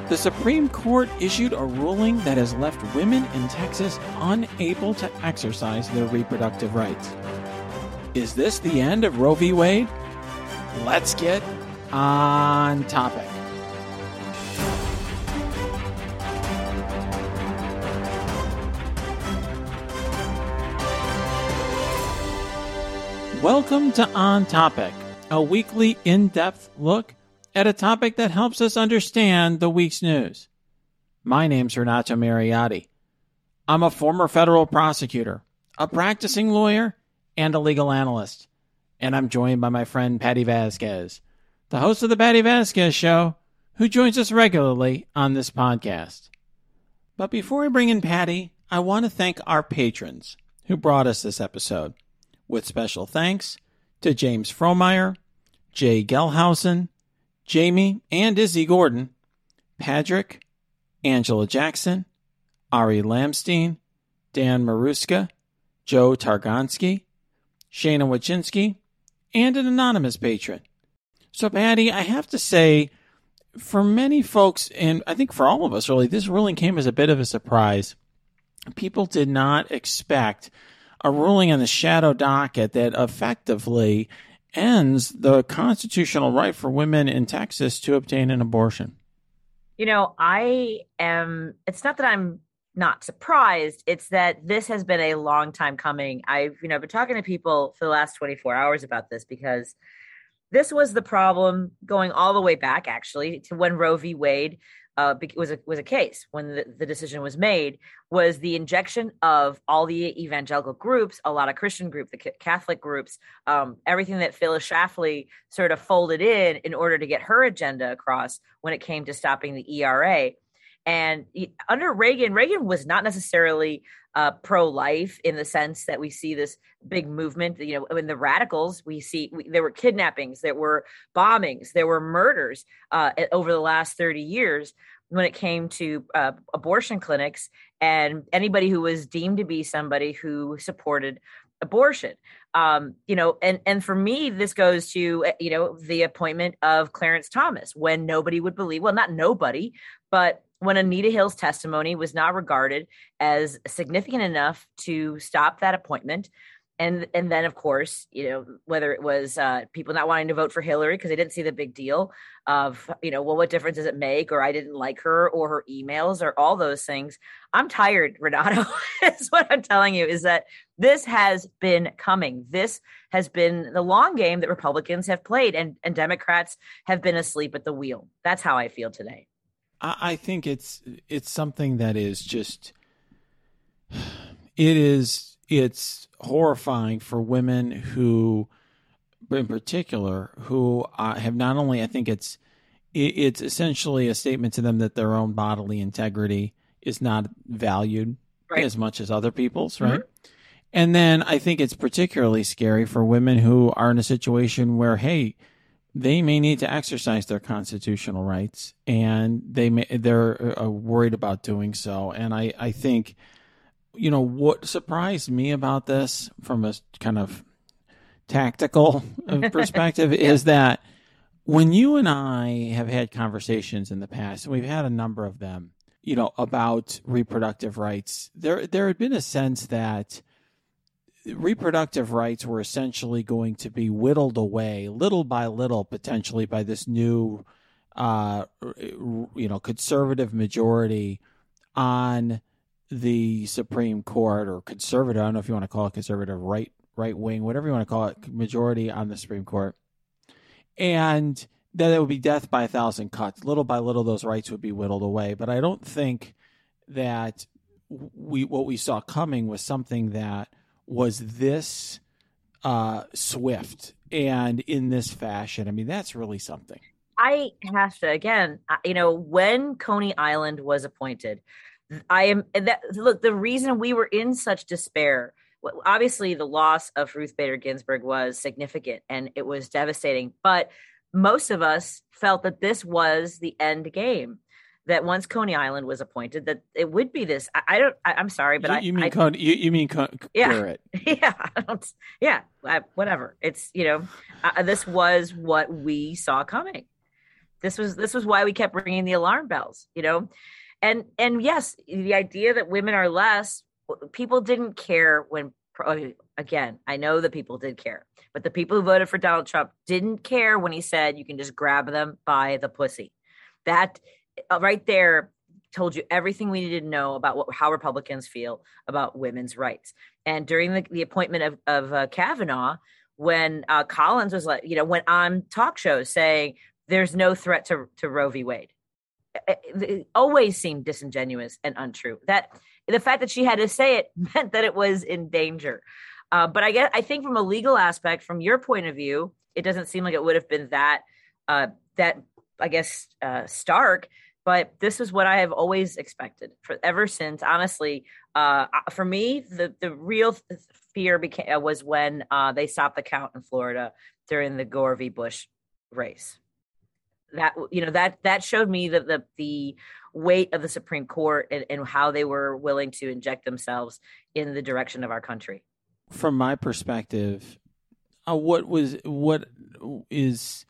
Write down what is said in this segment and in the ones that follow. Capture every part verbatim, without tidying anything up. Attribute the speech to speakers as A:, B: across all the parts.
A: The Supreme Court issued a ruling that has left women in Texas unable to exercise their reproductive rights. Is this the end of Roe v. Wade? Let's get on topic. Welcome to On Topic, a weekly in-depth look at a topic that helps us understand the week's news. My name's Renato Mariotti. I'm a former federal prosecutor, a practicing lawyer, and a legal analyst. And I'm joined by my friend Patty Vasquez, the host of the Patty Vasquez Show, who joins us regularly on this podcast. But before I bring in Patty, I want to thank our patrons who brought us this episode, with special thanks to James Frohmeyer, Jay Gelhausen, Jamie and Izzy Gordon, Patrick, Angela Jackson, Ari Lamstein, Dan Maruska, Joe Targonsky, Shana Wachinski, and an anonymous patron. So, Patty, I have to say, for many folks, and I think for all of us really, this ruling came as a bit of a surprise. People did not expect a ruling on the shadow docket that effectively ends the constitutional right for women in Texas to obtain an abortion.
B: You know, I am, it's not that I'm not surprised. It's that this has been a long time coming. I've, you know, been talking to people for the last twenty-four hours about this because this was the problem going all the way back, actually, to when Roe v. Wade uh, was a was a case. When the, the decision was made, was the injection of all the evangelical groups, a lot of Christian groups, the Catholic groups, um, everything that Phyllis Schlafly sort of folded in in order to get her agenda across when it came to stopping the E R A. And under Reagan, Reagan was not necessarily uh, pro-life in the sense that we see this big movement. You know, in the radicals, we see we, there were kidnappings, there were bombings, there were murders uh, over the last thirty years when it came to uh, abortion clinics and anybody who was deemed to be somebody who supported abortion. Um, you know, and, and for me, this goes to, you know, the appointment of Clarence Thomas when nobody would believe, well, not nobody, but when Anita Hill's testimony was not regarded as significant enough to stop that appointment. And and then, of course, you know, whether it was uh, people not wanting to vote for Hillary because they didn't see the big deal of, you know, well, what difference does it make? Or I didn't like her or her emails or all those things. I'm tired, Renato. That's what I'm telling you, is that this has been coming. This has been the long game that Republicans have played and, and Democrats have been asleep at the wheel. That's how I feel today.
A: I think it's it's something that is just it is it's horrifying for women who, in particular, who uh, have not only I think it's it, it's essentially a statement to them that their own bodily integrity is not valued right. as much as other people's, right? Mm-hmm. And then I think it's particularly scary for women who are in a situation where, hey, they may need to exercise their constitutional rights, and they may, they're uh, worried about doing so. And I, I think, you know, what surprised me about this from a kind of tactical perspective yeah. is that when you and I have had conversations in the past, and we've had a number of them, you know, about reproductive rights, there there had been a sense that reproductive rights were essentially going to be whittled away little by little, potentially by this new, uh, you know, conservative majority on the Supreme Court, or conservative. I don't know if you want to call it conservative, right, right wing, whatever you want to call it, majority on the Supreme Court. And that it would be death by a thousand cuts. Little by little, those rights would be whittled away. But I don't think that we what we saw coming was something that was this uh, swift and in this fashion. I mean, that's really something.
B: I have to, again, you know, when Coney Island was appointed, I am that look, the reason we were in such despair, obviously the loss of Ruth Bader Ginsburg was significant and it was devastating, but most of us felt that this was the end game. That once Coney Island was appointed, that it would be this. I, I don't. I, I'm sorry, but
A: you,
B: I.
A: You mean
B: I,
A: Coney? You, you mean Con-
B: yeah,
A: Garrett?
B: Yeah, I don't, yeah. I, whatever. It's you know, uh, this was what we saw coming. This was this was why we kept ringing the alarm bells, you know. And and yes, the idea that women are less, people didn't care when, again, I know that people did care, but the people who voted for Donald Trump didn't care when he said you can just grab them by the pussy. That right there told you everything we needed to know about what, how Republicans feel about women's rights. And during the, the appointment of, of uh, Kavanaugh, when uh, Collins was like, you know, went on talk shows saying there's no threat to, to Roe v. Wade, it, it always seemed disingenuous and untrue. That the fact that she had to say it meant that it was in danger. Uh, but I guess I think from a legal aspect, from your point of view, it doesn't seem like it would have been that uh, that I guess uh, stark. But this is what I have always expected for ever since. Honestly, uh, for me, the the real fear became was when uh, they stopped the count in Florida during the Gore v. Bush race. That you know that that showed me that the the weight of the Supreme Court and, and how they were willing to inject themselves in the direction of our country.
A: From my perspective, uh, what was what is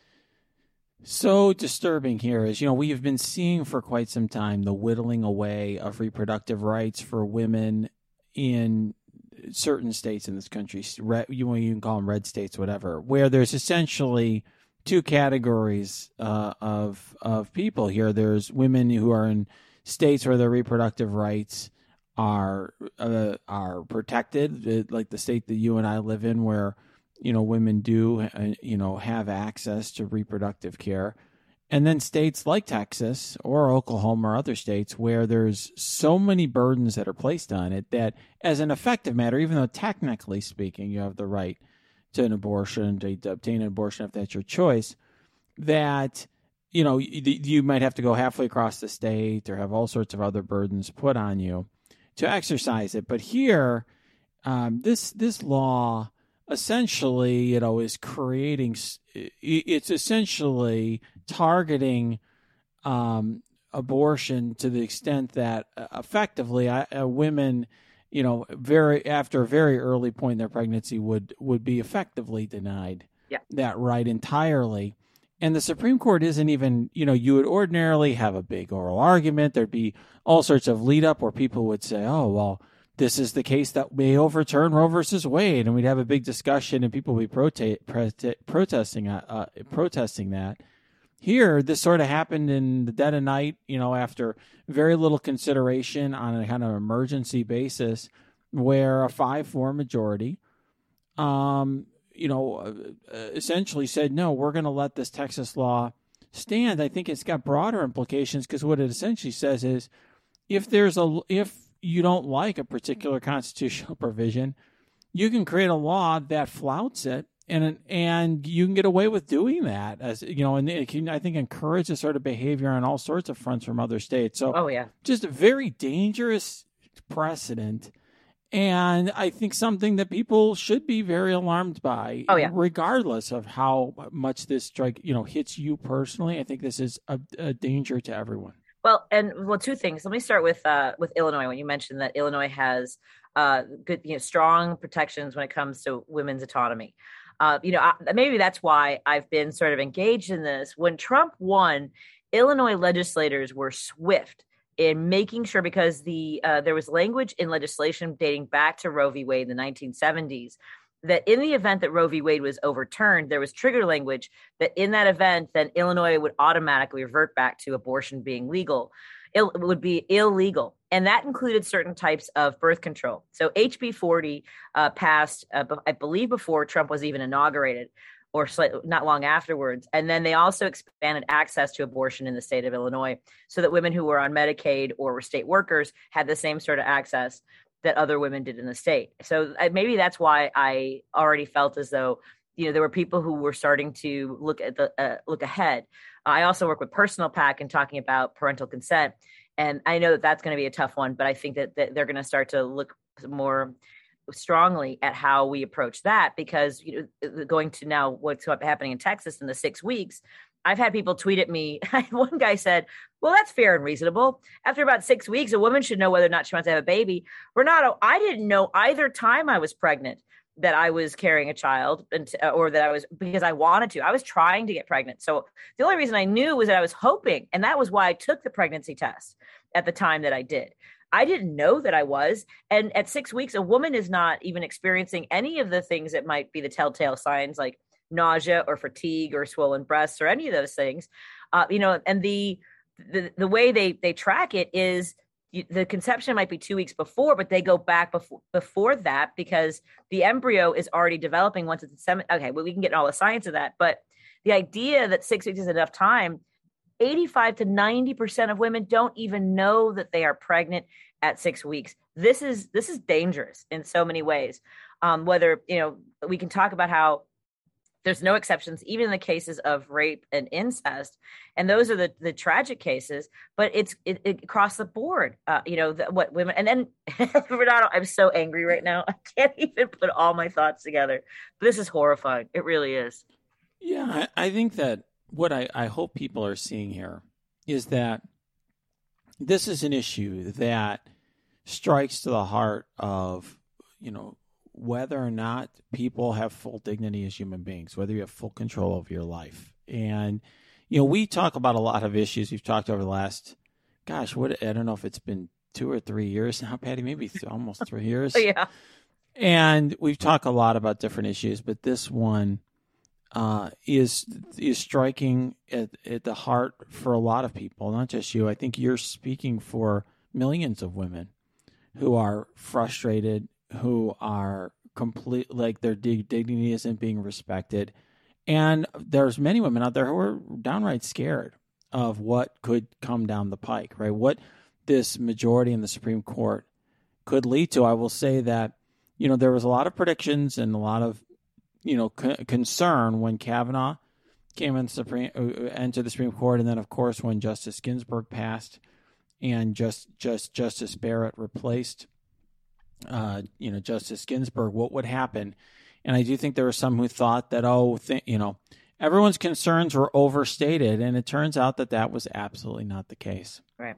A: so disturbing here is, you know, we have been seeing for quite some time the whittling away of reproductive rights for women in certain states in this country. Red, you, you can call them red states, whatever, where there's essentially two categories uh, of of people here. There's women who are in states where their reproductive rights are uh, are protected, like the state that you and I live in, where you know women do uh, you know have access to reproductive care, and then states like Texas or Oklahoma or other states where there's so many burdens that are placed on it that, as an effective matter, even though technically speaking you have the right to an abortion, to, to obtain an abortion if that's your choice, that you know you, you might have to go halfway across the state or have all sorts of other burdens put on you to exercise it. But here, um, this this law essentially, you know, is creating. It's essentially targeting um, abortion to the extent that uh, effectively, uh, women, you know, very after a very early point in their pregnancy would would be effectively denied
B: yeah.
A: that right entirely. And the Supreme Court isn't even, you know, you would ordinarily have a big oral argument. There'd be all sorts of lead up where people would say, oh, well, this is the case that may overturn Roe versus Wade. And we'd have a big discussion and people would be prote- prote- protesting, uh, uh, protesting that. Here, this sort of happened in the dead of night, you know, after very little consideration on a kind of emergency basis, where a five four majority, um, you know, uh, essentially said, no, we're going to let this Texas law stand. I think it's got broader implications because what it essentially says is if there's a, if you don't like a particular constitutional provision, you can create a law that flouts it, and and you can get away with doing that, as you know, and it can, I think, encourage this sort of behavior on all sorts of fronts from other states. So,
B: oh yeah,
A: just a very dangerous precedent. And I think something that people should be very alarmed by,
B: oh, yeah.
A: regardless of how much this strike, you know, hits you personally. I think this is a, a danger to everyone.
B: Well, and well, two things. Let me start with uh, with Illinois. When you mentioned that Illinois has uh, good, you know, strong protections when it comes to women's autonomy. Uh, you know, I, maybe that's why I've been sort of engaged in this. When Trump won, Illinois legislators were swift in making sure, because the uh, there was language in legislation dating back to Roe v. Wade in the nineteen seventies, that in the event that Roe v. Wade was overturned, there was trigger language that in that event, then Illinois would automatically revert back to abortion being legal. It would be illegal. And that included certain types of birth control. So H B forty uh, passed, uh, I believe, before Trump was even inaugurated, or slightly, not long afterwards. And then they also expanded access to abortion in the state of Illinois so that women who were on Medicaid or were state workers had the same sort of access that other women did in the state. So uh, maybe that's why I already felt as though, you know, there were people who were starting to look at the uh, look ahead. I also work with Personal PAC and talking about parental consent. And I know that that's going to be a tough one, but I think that, that they're going to start to look more strongly at how we approach that, because, you know, going to now what's happening in Texas in the six weeks, I've had people tweet at me. One guy said, well, that's fair and reasonable. After about six weeks, a woman should know whether or not she wants to have a baby. Renato, I didn't know either time I was pregnant. that I was carrying a child and, or that I was, because I wanted to. I was trying to get pregnant. So the only reason I knew was that I was hoping. And that was why I took the pregnancy test at the time that I did. I didn't know that I was. And at six weeks, a woman is not even experiencing any of the things that might be the telltale signs, like nausea or fatigue or swollen breasts or any of those things. Uh, you know, and the, the, the way they, they track it is the conception might be two weeks before, but they go back before, before that because the embryo is already developing once it's seven. Okay, well, we can get all the science of that. But the idea that six weeks is enough time, eighty-five to ninety percent of women don't even know that they are pregnant at six weeks. This is, this is dangerous in so many ways. Um, whether, you know, we can talk about how there's no exceptions, even in the cases of rape and incest. And those are the, the tragic cases, but it's it, it across the board, uh, you know, the, what women, and then Renato, I'm so angry right now. I can't even put all my thoughts together. This is horrifying. It really is.
A: Yeah, I, I think that what I, I hope people are seeing here is that this is an issue that strikes to the heart of, you know, whether or not people have full dignity as human beings, whether you have full control over your life. And, you know, we talk about a lot of issues we've talked over the last, gosh, what, I don't know if it's been two or three years now, Patty, maybe th- almost three years.
B: Yeah.
A: And we've talked a lot about different issues, but this one uh, is is striking at, at the heart for a lot of people, not just you. I think you're speaking for millions of women who are frustrated, who are complete, like their dig- dignity isn't being respected. And there's many women out there who are downright scared of what could come down the pike, right? What this majority in the Supreme Court could lead to. I will say that, you know, there was a lot of predictions and a lot of, you know, c- concern when Kavanaugh came in Supreme, uh, entered the Supreme Court. And then, of course, when Justice Ginsburg passed and just, just Justice Barrett replaced Uh, you know, Justice Ginsburg, what would happen? And I do think there were some who thought that, oh, th- you know, everyone's concerns were overstated. And it turns out that that was absolutely not the case.
B: Right.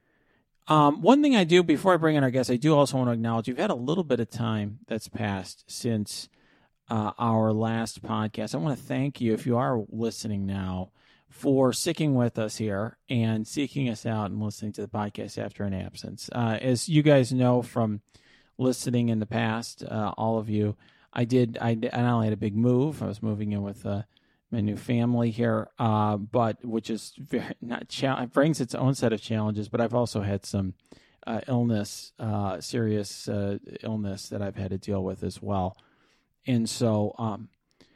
A: Um, one thing I do, before I bring in our guests, I do also want to acknowledge you've had a little bit of time that's passed since uh, our last podcast. I want to thank you, if you are listening now, for sticking with us here and seeking us out and listening to the podcast after an absence. Uh, as you guys know from listening in the past, uh, all of you, I did, I, I not only had a big move, I was moving in with uh, my new family here, uh, but which is very, not, cha- it brings its own set of challenges, but I've also had some uh, illness, uh, serious uh, illness that I've had to deal with as well. And so um,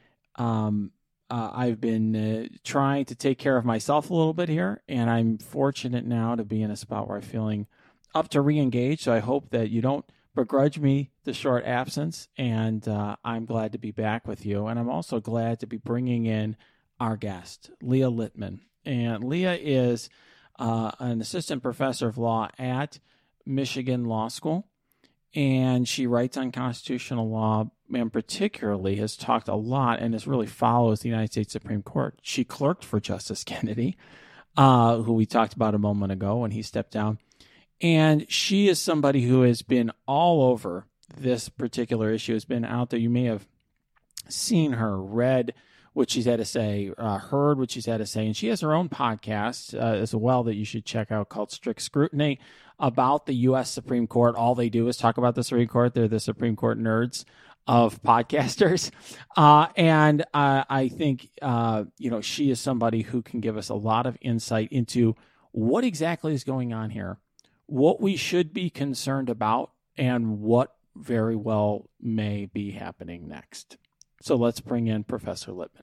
A: um, uh, I've been uh, trying to take care of myself a little bit here, and I'm fortunate now to be in a spot where I'm feeling up to re-engage. So I hope that you don't begrudge me the short absence, and uh, I'm glad to be back with you. And I'm also glad to be bringing in our guest, Leah Littman. And Leah is uh, an assistant professor of law at Michigan Law School, and she writes on constitutional law and particularly has talked a lot and has really follows the United States Supreme Court. She clerked for Justice Kennedy, uh, who we talked about a moment ago when he stepped down. And she is somebody who has been all over this particular issue, has been out there. You may have seen her, read what she's had to say, uh, heard what she's had to say. And she has her own podcast uh, as well that you should check out called Strict Scrutiny about the U S Supreme Court. All they do is talk about the Supreme Court. They're the Supreme Court nerds of podcasters. Uh, and uh, I think, uh, you know, she is somebody who can give us a lot of insight into what exactly is going on here, what we should be concerned about, and what very well may be happening next. So let's bring in Professor Littman.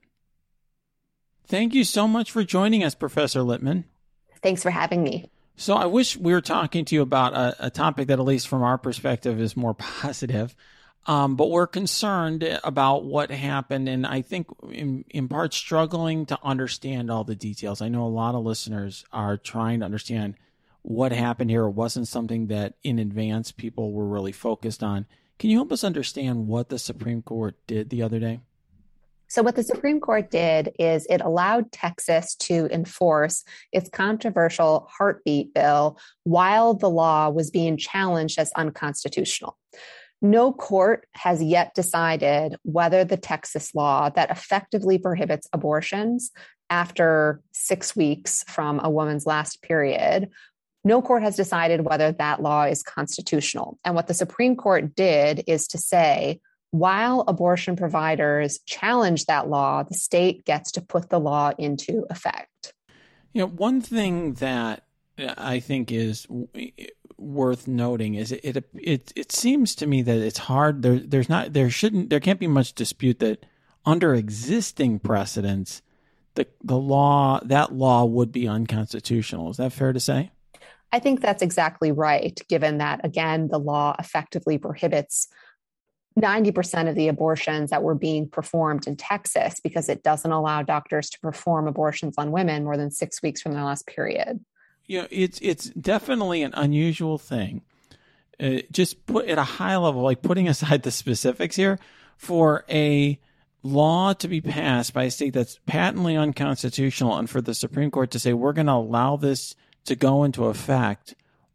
A: Thank you so much for joining us, Professor Littman.
C: Thanks for having me.
A: So I wish we were talking to you about a, a topic that, at least from our perspective, is more positive. Um, but we're concerned about what happened, and I think in, in part struggling to understand all the details. I know a lot of listeners are trying to understand what happened here. It wasn't something that in advance people were really focused on. Can you help us understand what the Supreme Court did the other day?
C: So what the Supreme Court did is it allowed Texas to enforce its controversial heartbeat bill while the law was being challenged as unconstitutional. No court has yet decided whether the Texas law that effectively prohibits abortions after six weeks from a woman's last period, no court has decided whether that law is constitutional. And what the Supreme Court did is to say, while abortion providers challenge that law, the state gets to put the law into effect.
A: You know, one thing that I think is worth noting is it it it, it seems to me that it's hard. There there's not there shouldn't there can't be much dispute that under existing precedents, the the law that law would be unconstitutional. Is that fair to say?
C: I think that's exactly right, given that, again, the law effectively prohibits ninety percent of the abortions that were being performed in Texas because it doesn't allow doctors to perform abortions on women more than six weeks from their last period.
A: You know, it's it's definitely an unusual thing. Uh, just put at a high level, like putting aside the specifics here, for a law to be passed by a state that's patently unconstitutional and for the Supreme Court to say, we're going to allow this to go into effect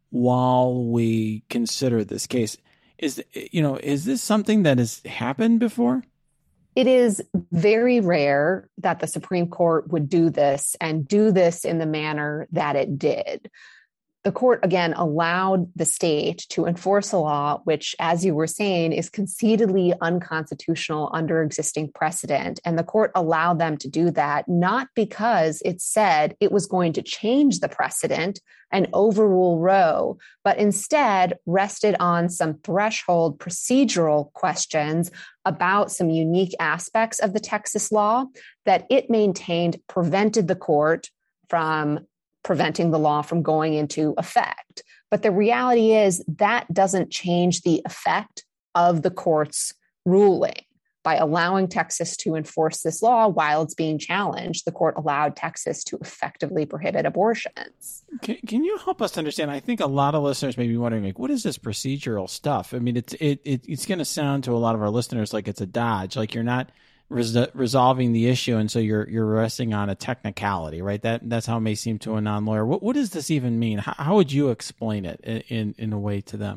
A: while we consider this case. Is, you know, is this something that has happened before?
C: It is very rare that the Supreme Court would do this and do this in the manner that it did. The court, again, allowed the state to enforce a law, which, as you were saying, is concededly unconstitutional under existing precedent. And the court allowed them to do that, not because it said it was going to change the precedent and overrule Roe, but instead rested on some threshold procedural questions about some unique aspects of the Texas law that it maintained prevented the court from preventing the law from going into effect. But the reality is that doesn't change the effect of the court's ruling. By allowing Texas to enforce this law while it's being challenged, the court allowed Texas to effectively prohibit abortions.
A: Can, can you help us understand? I think a lot of listeners may be wondering, like, what is this procedural stuff? I mean, it's it, it it's going to sound to a lot of our listeners like it's a dodge, like you're not res- resolving the issue, and so you're you're resting on a technicality, right? That that's how it may seem to a non-lawyer. What what does this even mean? How, how would you explain it in, in in a way to them?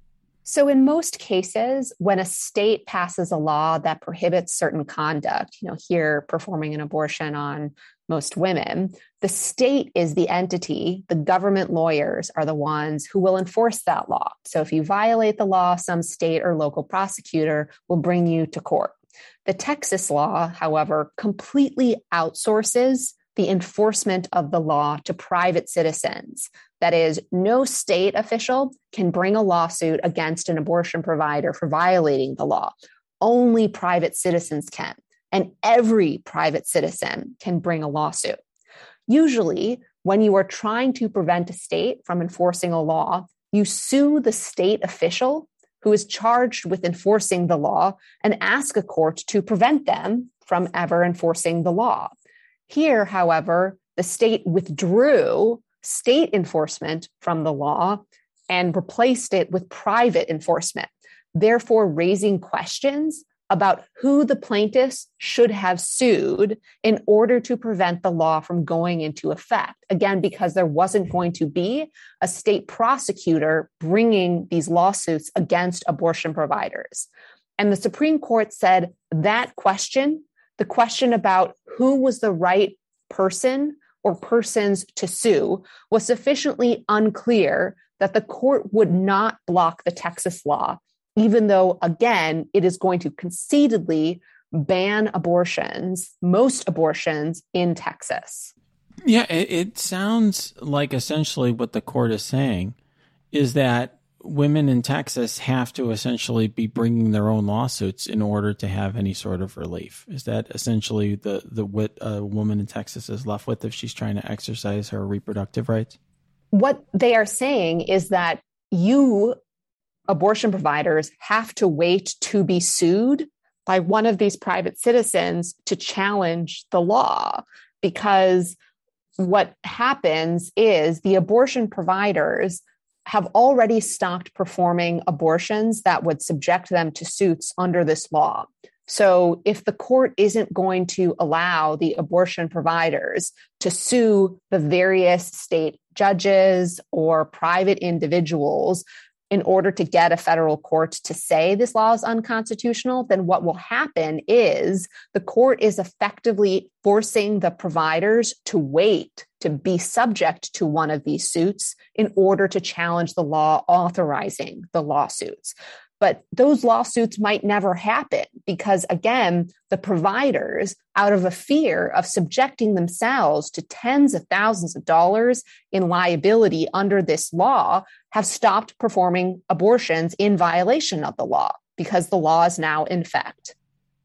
C: So in most cases, when a state passes a law that prohibits certain conduct, you know, here performing an abortion on most women, the state is the entity, the government lawyers are the ones who will enforce that law. So if you violate the law, some state or local prosecutor will bring you to court. The Texas law, however, completely outsources the enforcement of the law to private citizens. That is, no state official can bring a lawsuit against an abortion provider for violating the law. Only private citizens can, and every private citizen can bring a lawsuit. Usually, when you are trying to prevent a state from enforcing a law, you sue the state official who is charged with enforcing the law and ask a court to prevent them from ever enforcing the law. Here, however, the state withdrew state enforcement from the law and replaced it with private enforcement, therefore raising questions about who the plaintiffs should have sued in order to prevent the law from going into effect. Again, because there wasn't going to be a state prosecutor bringing these lawsuits against abortion providers. And the Supreme Court said that question, the question about who was the right person or persons to sue, was sufficiently unclear that the court would not block the Texas law, even though, again, it is going to concededly ban abortions, most abortions in Texas.
A: Yeah, it, it sounds like essentially what the court is saying is that women in Texas have to essentially be bringing their own lawsuits in order to have any sort of relief. Is that essentially the, the what a woman in Texas is left with if she's trying to exercise her reproductive rights?
C: What they are saying is that you, abortion providers, have to wait to be sued by one of these private citizens to challenge the law, because what happens is the abortion providers have already stopped performing abortions that would subject them to suits under this law. So if the court isn't going to allow the abortion providers to sue the various state judges or private individuals in order to get a federal court to say this law is unconstitutional, then what will happen is the court is effectively forcing the providers to wait to be subject to one of these suits in order to challenge the law authorizing the lawsuits. But those lawsuits might never happen because, again, the providers, out of a fear of subjecting themselves to tens of thousands of dollars in liability under this law, have stopped performing abortions in violation of the law because the law is now in effect.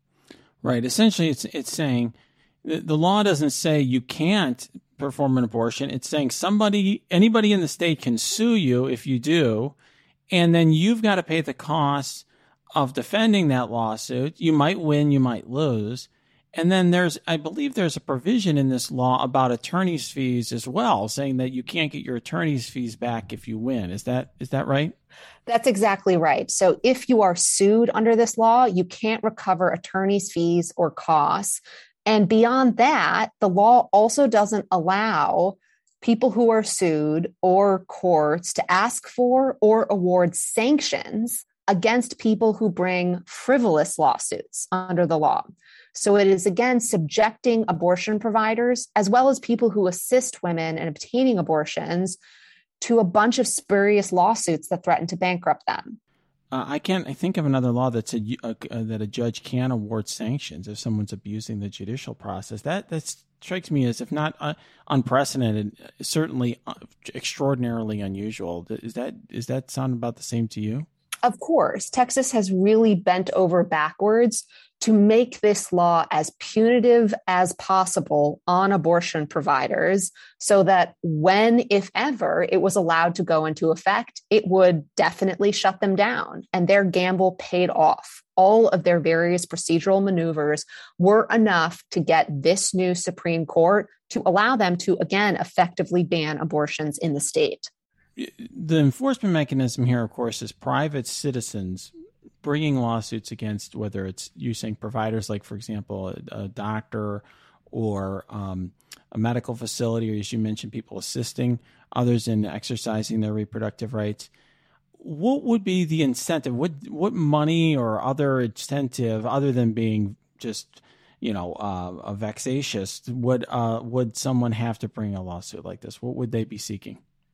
A: Right. Essentially, it's it's saying the, the law doesn't say you can't perform an abortion. It's saying somebody, anybody in the state can sue you if you do. And then you've got to pay the costs of defending that lawsuit. You might win, you might lose. And then there's, I believe there's a provision in this law about attorney's fees as well, saying that you can't get your attorney's fees back if you win. Is that, is that right?
C: That's exactly right. So if you are sued under this law, you can't recover attorney's fees or costs. And beyond that, the law also doesn't allow people who are sued or courts to ask for or award sanctions against people who bring frivolous lawsuits under the law. So it is, again, subjecting abortion providers, as well as people who assist women in obtaining abortions, to a bunch of spurious lawsuits that threaten to bankrupt them.
A: Uh, I can't I think of another law that said uh, uh, that a judge can award sanctions if someone's abusing the judicial process. That that's strikes me as, if not uh, unprecedented, certainly uh, extraordinarily unusual. Is that is that sound about the same to you?
C: Of course, Texas has really bent over backwards to make this law as punitive as possible on abortion providers so that when, if ever, it was allowed to go into effect, it would definitely shut them down. And their gamble paid off. All of their various procedural maneuvers were enough to get this new Supreme Court to allow them to, again, effectively ban abortions in the state.
A: The enforcement mechanism here, of course, is private citizens bringing lawsuits against, whether it's using providers like, for example, a, a doctor or um, a medical facility, or as you mentioned, people assisting others in exercising their reproductive rights. What would be the incentive? What what money or other incentive, other than being just, you know, uh, a vexatious, would uh, would someone have to bring a lawsuit like this? What would they be seeking?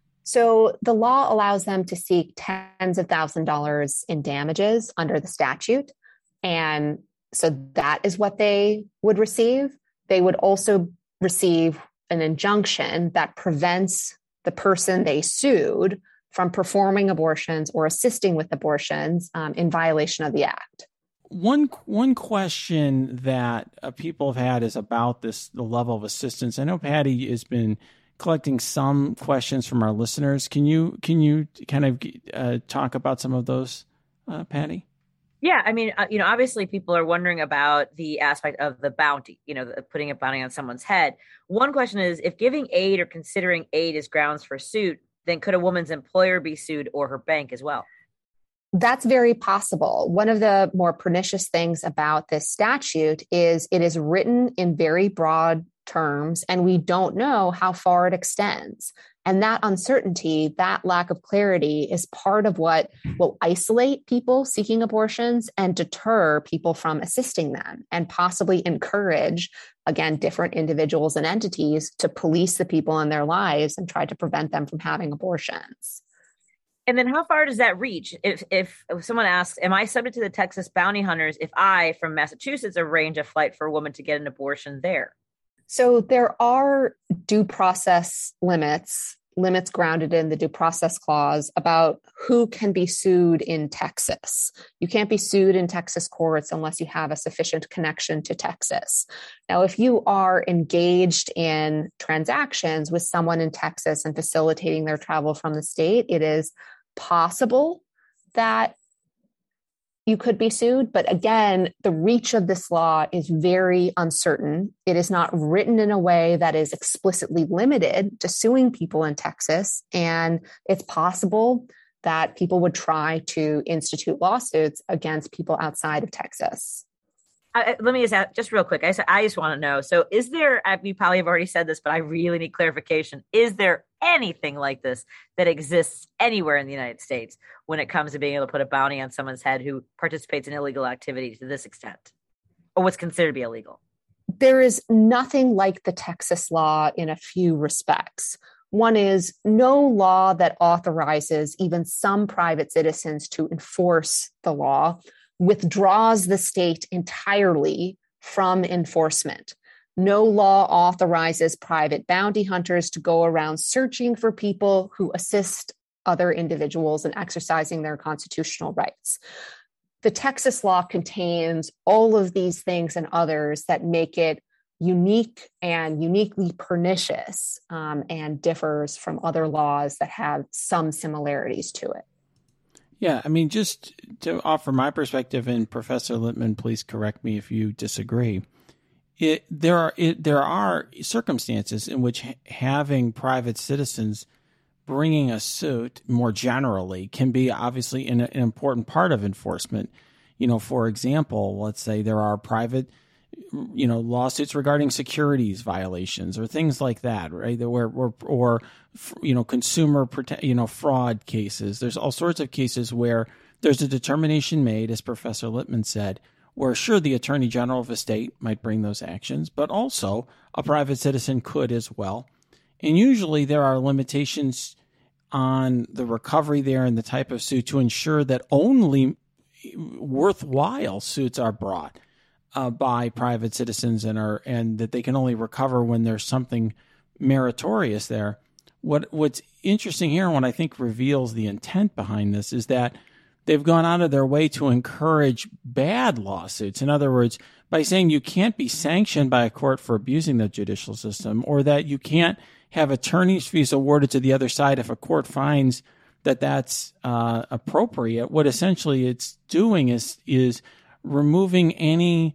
C: So the law allows them to seek tens of thousands of dollars in damages under the statute. And so that is what they would receive. They would also receive an injunction that prevents the person they sued from performing abortions or assisting with abortions um, in violation of the act.
A: One one question that uh, people have had is about this, the level of assistance. I know Patty has been collecting some questions from our listeners. Can you can you kind of uh, talk about some of those, uh, Patty?
B: Yeah, I mean, uh, you know, obviously people are wondering about the aspect of the bounty, you know, the, putting a bounty on someone's head. One question is, if giving aid or considering aid is grounds for suit, then could a woman's employer be sued, or her bank as well?
C: That's very possible. One of the more pernicious things about this statute is it is written in very broad terms, and we don't know how far it extends. And that uncertainty, that lack of clarity, is part of what will isolate people seeking abortions and deter people from assisting them, and possibly encourage, again, different individuals and entities to police the people in their lives and try to prevent them from having abortions.
B: And then how far does that reach? If, if if someone asks, am I subject to the Texas bounty hunters if I, from Massachusetts, arrange a flight for a woman to get an abortion there?
C: So there are due process limits, limits grounded in the due process clause about who can be sued in Texas. You can't be sued in Texas courts unless you have a sufficient connection to Texas. Now, if you are engaged in transactions with someone in Texas and facilitating their travel from the state, it is possible that you could be sued. But again, the reach of this law is very uncertain. It is not written in a way that is explicitly limited to suing people in Texas. And it's possible that people would try to institute lawsuits against people outside of Texas.
B: I, let me just ask, just real quick. I, I just want to know. So, is there? You probably have already said this, but I really need clarification. Is there anything like this that exists anywhere in the United States when it comes to being able to put a bounty on someone's head who participates in illegal activity to this extent, or what's considered to be illegal?
C: There is nothing like the Texas law in a few respects. One is no law that authorizes even some private citizens to enforce the law withdraws the state entirely from enforcement. No law authorizes private bounty hunters to go around searching for people who assist other individuals in exercising their constitutional rights. The Texas law contains all of these things and others that make it unique and uniquely pernicious, um, and differs from other laws that have some similarities to it.
A: Yeah, I mean, just to offer my perspective, and Professor Lippman, please correct me if you disagree. It, there are it, there are circumstances in which ha- having private citizens bringing a suit more generally can be obviously an, an important part of enforcement. You know, for example, let's say there are private, you know, lawsuits regarding securities violations or things like that, right? Where, or, or you know, consumer, you know, fraud cases. There's all sorts of cases where there's a determination made, as Professor Lippman said, where sure, the attorney general of a state might bring those actions, but also a private citizen could as well. And usually there are limitations on the recovery there and the type of suit to ensure that only worthwhile suits are brought uh, by private citizens and are and that they can only recover when there's something meritorious there. What what's interesting here, and what I think reveals the intent behind this, is that they've gone out of their way to encourage bad lawsuits. In other words, by saying you can't be sanctioned by a court for abusing the judicial system, or that you can't have attorney's fees awarded to the other side if a court finds that that's uh, appropriate, what essentially it's doing is is removing any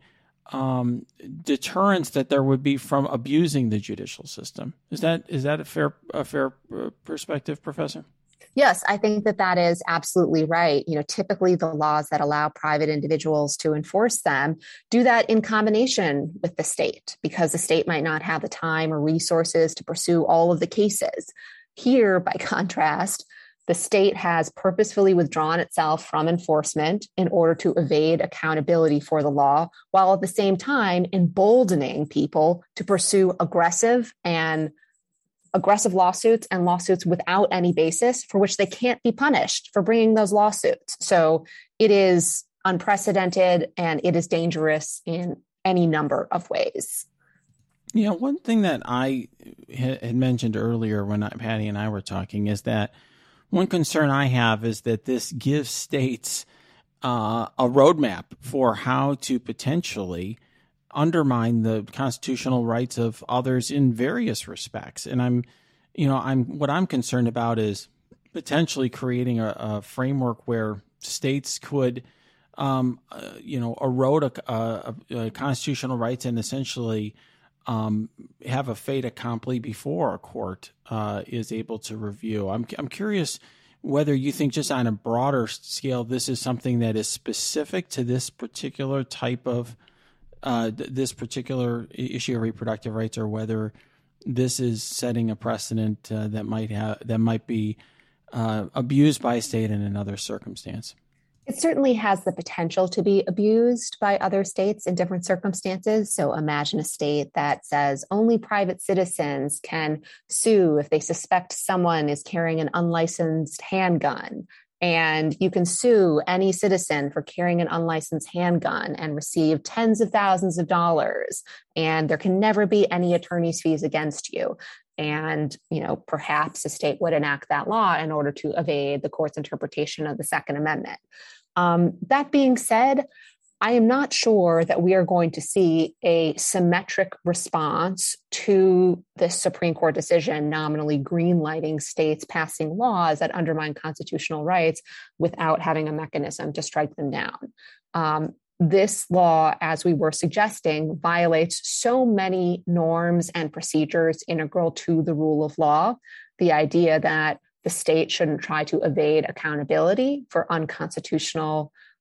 A: um, deterrence that there would be from abusing the judicial system. Is that is that a fair a fair perspective, Professor?
C: Yes, I think that that is absolutely right. You know, typically the laws that allow private individuals to enforce them do that in combination with the state, because the state might not have the time or resources to pursue all of the cases. Here, by contrast, the state has purposefully withdrawn itself from enforcement in order to evade accountability for the law, while at the same time emboldening people to pursue aggressive and aggressive lawsuits and lawsuits without any basis for which they can't be punished for bringing those lawsuits. So it is unprecedented and it is dangerous in any number of ways.
A: Yeah, one thing that I had mentioned earlier when Patty and I were talking is that one concern I have is that this gives states uh, a roadmap for how to potentially undermine the constitutional rights of others in various respects. And I'm, you know, I'm what I'm concerned about is potentially creating a, a framework where states could, um, uh, you know, erode a, a, a constitutional rights and essentially um, have a fait accompli before a court uh, is able to review. I'm I'm curious whether you think just on a broader scale, this is something that is specific to this particular type of Uh, th- this particular issue of reproductive rights, or whether this is setting a precedent uh, that might have that might be uh, abused by a state in another circumstance.
C: It certainly has the potential to be abused by other states in different circumstances. So imagine a state that says only private citizens can sue if they suspect someone is carrying an unlicensed handgun. And you can sue any citizen for carrying an unlicensed handgun and receive tens of thousands of dollars. And there can never be any attorney's fees against you. And, you know, perhaps a state would enact that law in order to evade the court's interpretation of the Second Amendment. Um, that being said, I am not sure that we are going to see a symmetric response to this Supreme Court decision nominally greenlighting states passing laws that undermine constitutional rights without having a mechanism to strike them down. Um, this law, as we were suggesting, violates so many norms and procedures integral to the rule of law. The idea that the state shouldn't try to evade accountability for unconstitutional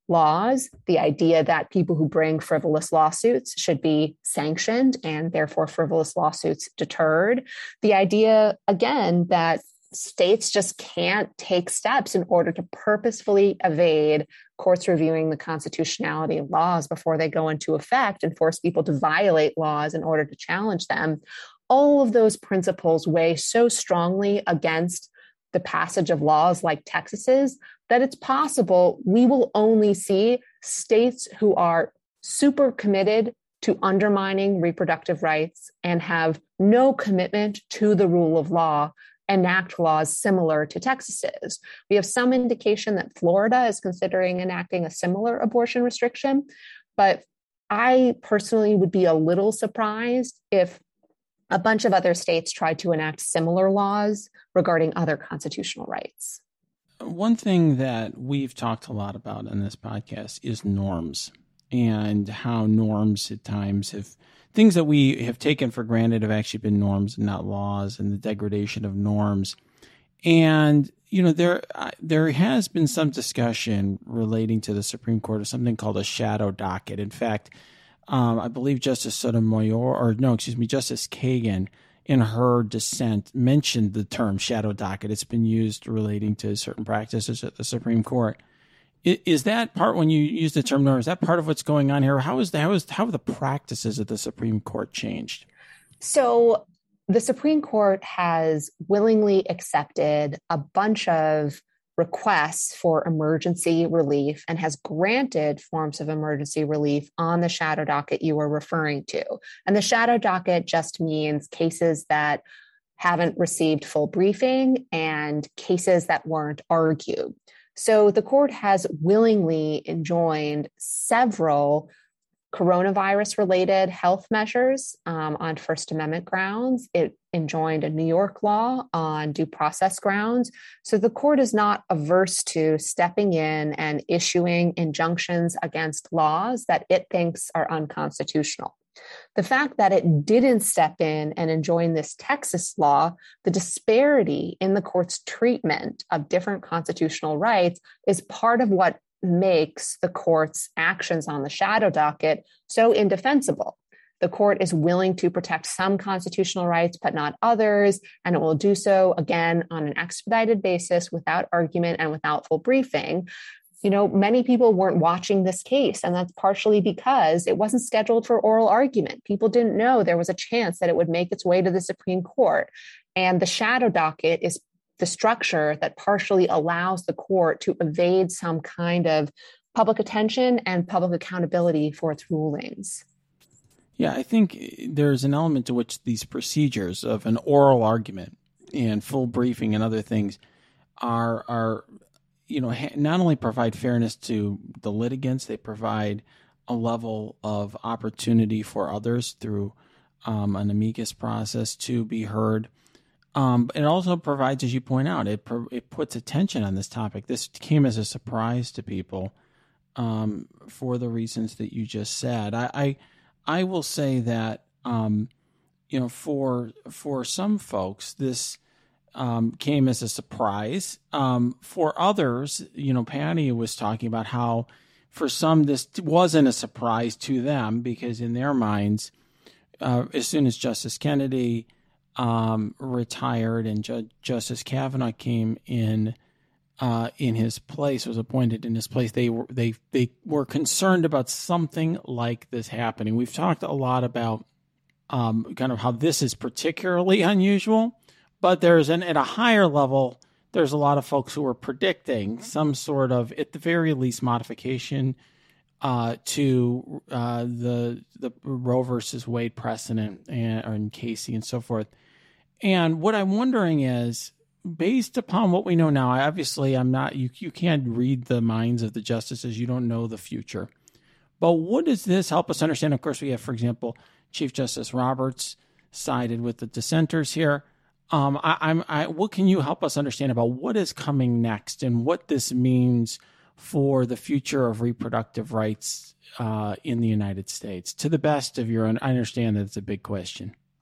C: laws, the idea that people who bring frivolous lawsuits should be sanctioned and therefore frivolous lawsuits deterred, the idea, again, that states just can't take steps in order to purposefully evade courts reviewing the constitutionality of laws before they go into effect and force people to violate laws in order to challenge them. All of those principles weigh so strongly against the passage of laws like Texas's that it's possible we will only see states who are super committed to undermining reproductive rights and have no commitment to the rule of law enact laws similar to Texas's. We have some indication that Florida is considering enacting a similar abortion restriction, but I personally would be a little surprised if a bunch of other states tried to enact similar laws regarding other constitutional rights.
A: One thing that we've talked a lot about in this podcast is norms, and how norms at times have things that we have taken for granted have actually been norms and not laws, and the degradation of norms. And, you know, there there has been some discussion relating to the Supreme Court of something called a shadow docket. In fact, um, I believe Justice Sotomayor, or no, excuse me, Justice Kagan, in her dissent, mentioned the term shadow docket. It's been used relating to certain practices at the Supreme Court. Is that part, when you use the term norm, is that part of what's going on here? How is the, how is how have the practices at the Supreme Court changed?
C: So the Supreme Court has willingly accepted a bunch of requests for emergency relief and has granted forms of emergency relief on the shadow docket you were referring to. And the shadow docket just means cases that haven't received full briefing and cases that weren't argued. So the court has willingly enjoined several coronavirus-related health measures um, on First Amendment grounds. It enjoined a New York law on due process grounds. So the court is not averse to stepping in and issuing injunctions against laws that it thinks are unconstitutional. The fact that it didn't step in and enjoin this Texas law, the disparity in the court's treatment of different constitutional rights is part of what makes the court's actions on the shadow docket so indefensible. The court is willing to protect some constitutional rights, but not others, and it will do so, again, on an expedited basis without argument and without full briefing. You know, many people weren't watching this case, and that's partially because it wasn't scheduled for oral argument. People didn't know there was a chance that it would make its way to the Supreme Court. And the shadow docket is the structure that partially allows the court to evade some kind of public attention and public accountability for its rulings.
A: Yeah, I think there's an element to which these procedures of an oral argument and full briefing and other things are, are you know, not only provide fairness to the litigants, they provide a level of opportunity for others through um, an amicus process to be heard. Um, it also provides, as you point out, it it puts attention on this topic. This came as a surprise to people um, for the reasons that you just said. I I, I will say that um, you know for for some folks this um, came as a surprise. Um, for others, you know, Patty was talking about how for some this wasn't a surprise to them because in their minds, uh, as soon as Justice Kennedy Um, retired and Ju- Justice Kavanaugh came in uh, in his place, was appointed in his place, they were they they were concerned about something like this happening. We've talked a lot about um, kind of how this is particularly unusual, but there's an at a higher level, there's a lot of folks who are predicting some sort of, at the very least, modification uh, to uh, the the Roe versus Wade precedent and, or in Casey and so forth. And what I'm wondering is, based upon what we know now, obviously I'm not, you, you can't read the minds of the justices. You don't know the future. But what does this help us understand? Of course, we have, for example, Chief Justice Roberts sided with the dissenters here. Um, I, I'm, I, what can you help us understand about what is coming next and what this means for the future of reproductive rights uh, in the United States? To the best of your own, I understand that it's a big question.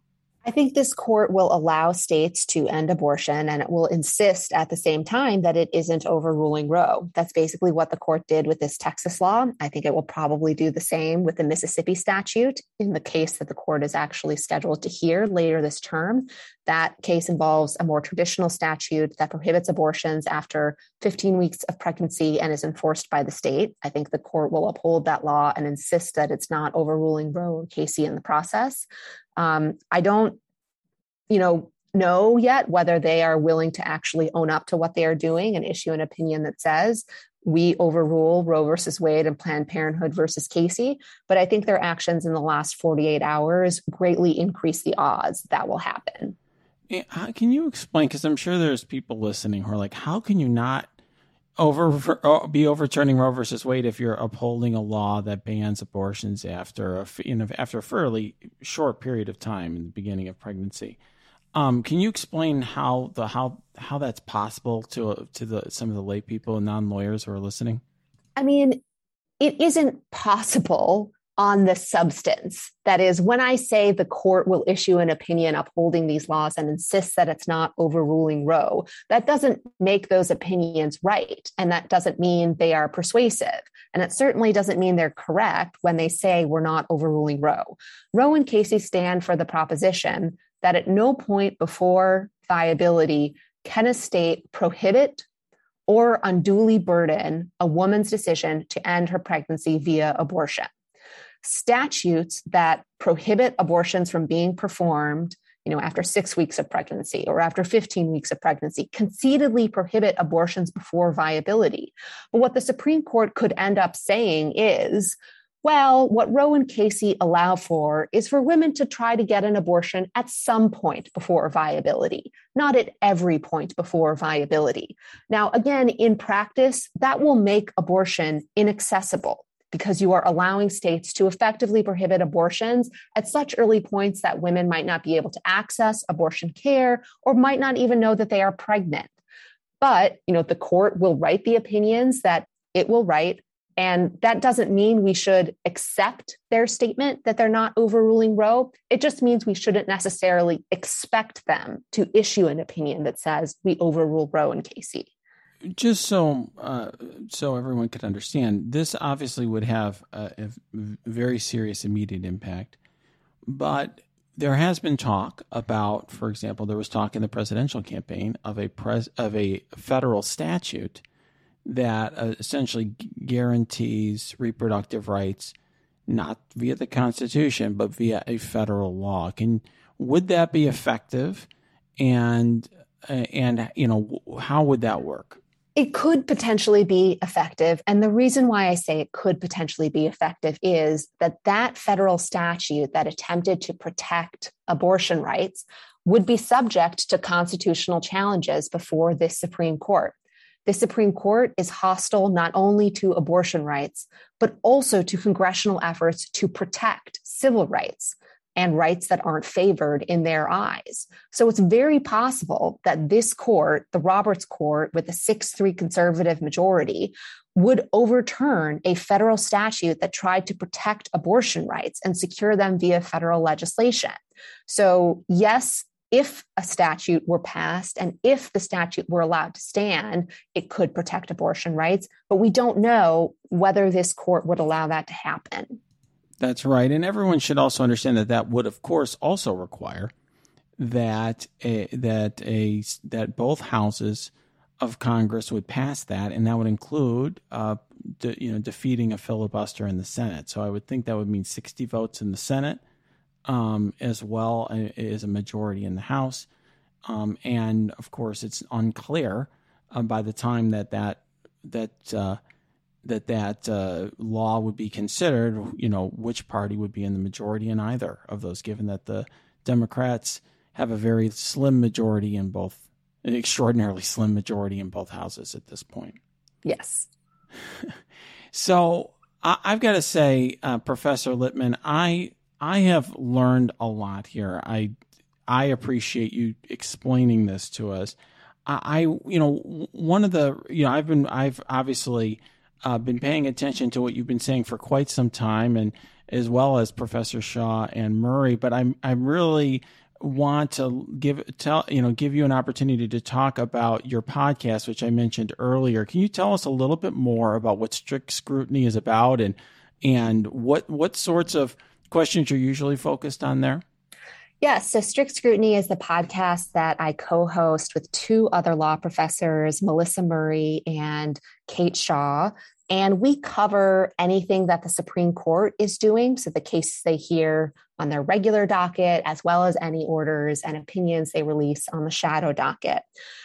C: I think this court will allow states to end abortion, and it will insist at the same time that it isn't overruling Roe. That's basically what the court did with this Texas law. I think it will probably do the same with the Mississippi statute in the case that the court is actually scheduled to hear later this term. That case involves a more traditional statute that prohibits abortions after fifteen weeks of pregnancy and is enforced by the state. I think the court will uphold that law and insist that it's not overruling Roe or Casey in the process. Um, I don't, you know, know yet whether they are willing to actually own up to what they are doing and issue an opinion that says we overrule Roe versus Wade and Planned Parenthood versus Casey. But I think their actions in the last forty-eight hours greatly increase the odds that will happen.
A: Can you explain? Because I'm sure there's people listening who are like, how can you not over be overturning Roe versus Wade if you're upholding a law that bans abortions after a you know after a fairly short period of time in the beginning of pregnancy? Um, can you explain how the how how that's possible to to the some of the lay people and non-lawyers who are listening?
C: I mean, it isn't possible on the substance. That is, when I say the court will issue an opinion upholding these laws and insists that it's not overruling Roe, that doesn't make those opinions right. And that doesn't mean they are persuasive. And it certainly doesn't mean they're correct when they say we're not overruling Roe. Roe and Casey stand for the proposition that at no point before viability can a state prohibit or unduly burden a woman's decision to end her pregnancy via abortion. Statutes that prohibit abortions from being performed, you know, after six weeks of pregnancy or after fifteen weeks of pregnancy, conceitedly prohibit abortions before viability. But what the Supreme Court could end up saying is, well, what Roe and Casey allow for is for women to try to get an abortion at some point before viability, not at every point before viability. Now, again, in practice, that will make abortion inaccessible, because you are allowing states to effectively prohibit abortions at such early points that women might not be able to access abortion care or might not even know that they are pregnant. But, you know, the court will write the opinions that it will write, and that doesn't mean we should accept their statement that they're not overruling Roe. It just means we shouldn't necessarily expect them to issue an opinion that says we overrule Roe and Casey.
A: Just so uh, so everyone could understand, this obviously would have a, a very serious immediate impact. But there has been talk about, for example, there was talk in the presidential campaign of a pres of a federal statute that uh, essentially guarantees reproductive rights, not via the Constitution, but via a federal law. Can would that be effective? And uh, and you know, how would that work?
C: It could potentially be effective. And the reason why I say it could potentially be effective is that that federal statute that attempted to protect abortion rights would be subject to constitutional challenges before this Supreme Court. The Supreme Court is hostile not only to abortion rights, but also to congressional efforts to protect civil rights and rights that aren't favored in their eyes. So it's very possible that this court, the Roberts Court, with a six three conservative majority, would overturn a federal statute that tried to protect abortion rights and secure them via federal legislation. So yes, if a statute were passed and if the statute were allowed to stand, it could protect abortion rights, but we don't know whether this court would allow that to happen.
A: That's right. And everyone should also understand that that would, of course, also require that a, that a that both houses of Congress would pass that, and that would include uh, de, you know defeating a filibuster in the Senate. So I would think that would mean sixty votes in the Senate, um, as well as a majority in the House. Um, and of course, it's unclear uh, by the time that that that uh, that that uh, law would be considered, you know, which party would be in the majority in either of those, given that the Democrats have a very slim majority in both, an extraordinarily slim majority in both houses at this point.
C: Yes.
A: So I, I've got to say, uh, Professor Littman, I I have learned a lot here. I I appreciate you explaining this to us. I, I you know, one of the, you know, I've been, I've obviously uh, been paying attention to what you've been saying for quite some time, and as well as Professor Shaw and Murray, but I'm, I'm really want to give tell you know give you an opportunity to talk about your podcast, which I mentioned earlier. Can you tell us a little bit more about what Strict Scrutiny is about, and and what what sorts of questions you're usually focused on there?
C: Yes, so Strict Scrutiny is the podcast that I co-host with two other law professors, Melissa Murray and Kate Shaw. And we cover anything that the Supreme Court is doing, so the cases they hear on their regular docket, as well as any orders and opinions they release on the shadow docket.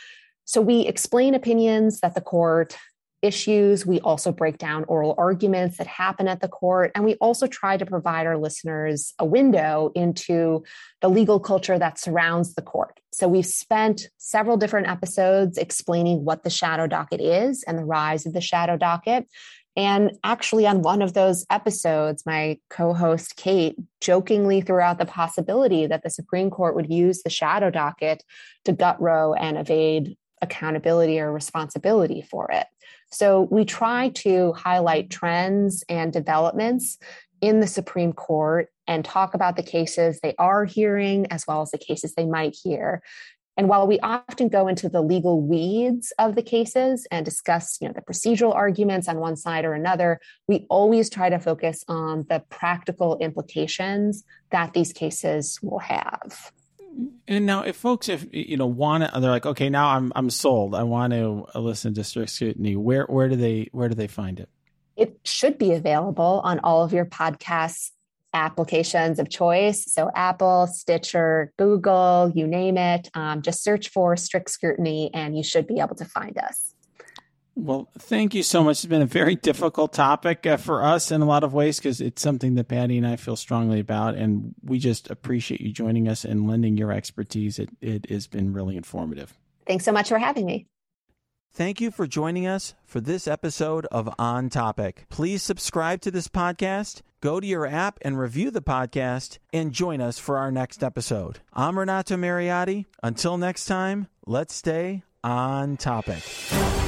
C: So we explain opinions that the court issues. We also break down oral arguments that happen at the court. And we also try to provide our listeners a window into the legal culture that surrounds the court. So we've spent several different episodes explaining what the shadow docket is and the rise of the shadow docket. And actually, on one of those episodes, my co-host Kate jokingly threw out the possibility that the Supreme Court would use the shadow docket to gut row and evade accountability or responsibility for it. So we try to highlight trends and developments in the Supreme Court and talk about the cases they are hearing, as well as the cases they might hear. And while we often go into the legal weeds of the cases and discuss, you know, the procedural arguments on one side or another, we always try to focus on the practical implications that these cases will have.
A: And now, if folks, if you know, want to, they're like, okay, now I'm I'm sold. I want to listen to Strict Scrutiny. Where where do they where do they find it?
C: It should be available on all of your podcast applications of choice. So Apple, Stitcher, Google, you name it. Um, just search for Strict Scrutiny, and you should be able to find us.
A: Well, thank you so much. It's been a very difficult topic uh, for us in a lot of ways, because it's something that Patty and I feel strongly about, and we just appreciate you joining us and lending your expertise. It it has been really informative.
C: Thanks so much for having me.
A: Thank you for joining us for this episode of On Topic. Please subscribe to this podcast, go to your app and review the podcast, and join us for our next episode. I'm Renato Mariotti. Until next time, let's stay on topic.